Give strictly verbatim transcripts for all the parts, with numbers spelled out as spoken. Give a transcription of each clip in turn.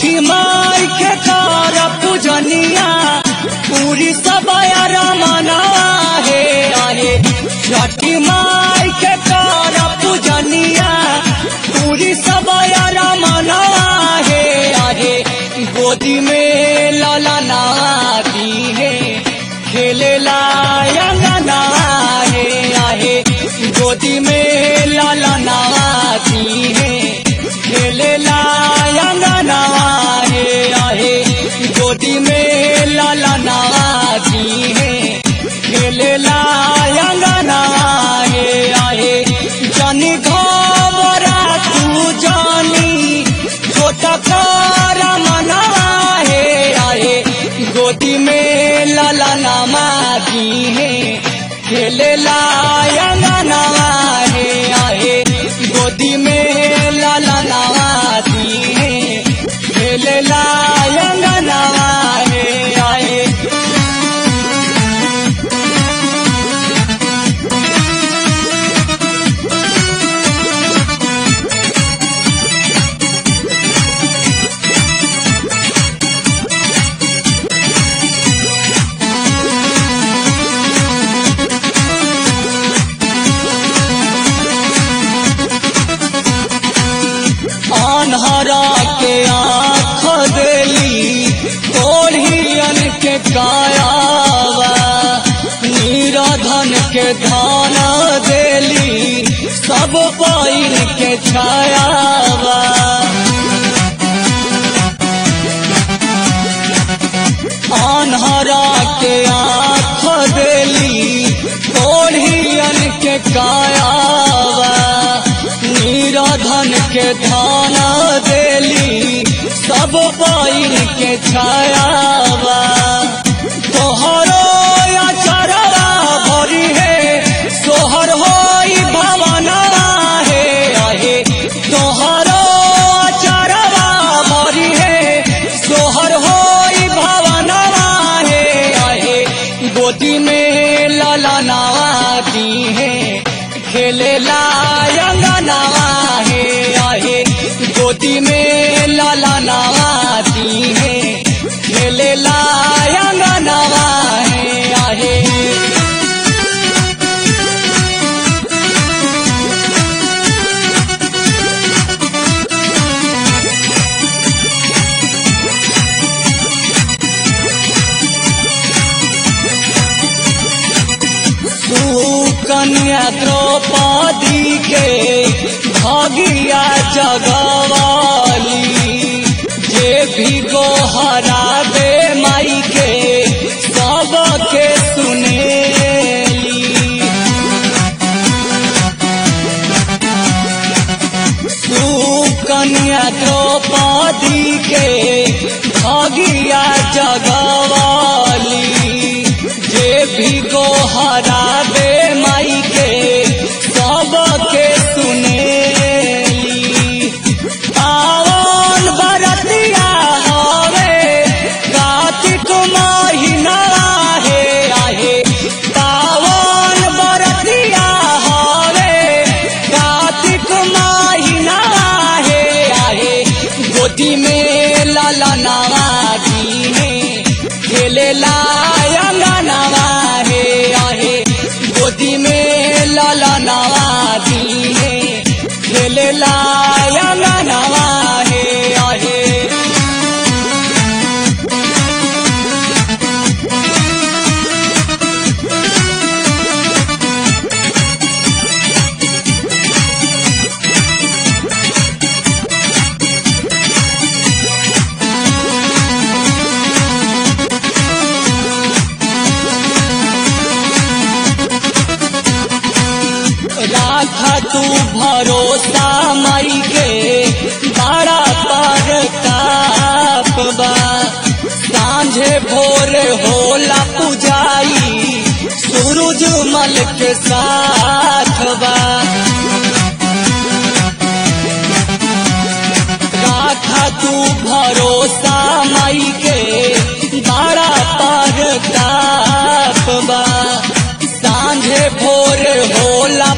छठी माई के कर पूजनिया पूरी सब रमना हे आहे। छठी माई के कर पूजनिया पूरी सब रमना हे आहे। गोदी में ललना दी है खेलेला अंगना हे आहे। गोदी में ललना दी है खेलेला अंगना हे आहे। गोदी में ललना दी है खेलेला अंगना हे आहे। जानी घबरा तू जानी छोटा कर मना हे आहे। गोदी में ललना दी है खेलेला अंगना हे आहे। गोदी में ललना दी है खेलेला अंगना हे आहे। अनहरा के आँख देली कोढ़ियन के कायावा। नीराधन के धान देली सब पैर के छायावा। अनहरा के आँख देली कोढ़ियन के कायावा। नीराधन के धान देली सब पैर के छायावा। तोहरो अचरवा भरी है सोहर होई भवना हे आहे। तोहरो अचरवा भरी है सोहर होई भवना हे आहे। गोदी में ललना दी है खेलेला अंगना हे आहे। गोदी में ललना दी है खेलेला अंगना हे आहे। कन्या द्रौपदी के भागिया जगवाली। जे भी गोहरा दे माई के सबके सुनेली। सुकन्या द्रौपदी के भागिया जगवाली। जे भी गोहरा दे माई के सबके सुनेली। पावन बरतिया हवे कार्तिक महीना हे आहे। पावन बरतिया हवे कार्तिक महीना हे आहे। गोदी में ललना दी है खेलेला अंगना हे आहे। गोदी में ललना दी है खेलेला अंगना हे आहे। राखा तू भरोसा माई के बड़ा परताप बा। सांझे भोर होला पुजाई सूरज मल के साथ बा। राखा तू भरोसा माई के बड़ा परताप बा। सांझे भोर होला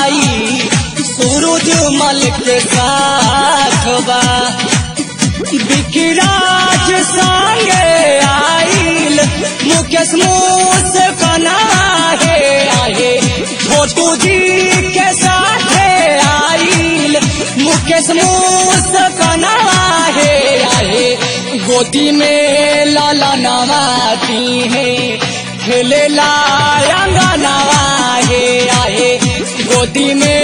पुजाई सूरज मल के साथ बा। विकिराज संगे आइल मुकेश मूस कना हे आहे छोटू जी के साथे आइल मुकेश मूस कना हे आहे गोदी में लाला नवाती है खेले ला अंगनवा हे आहे गोदी में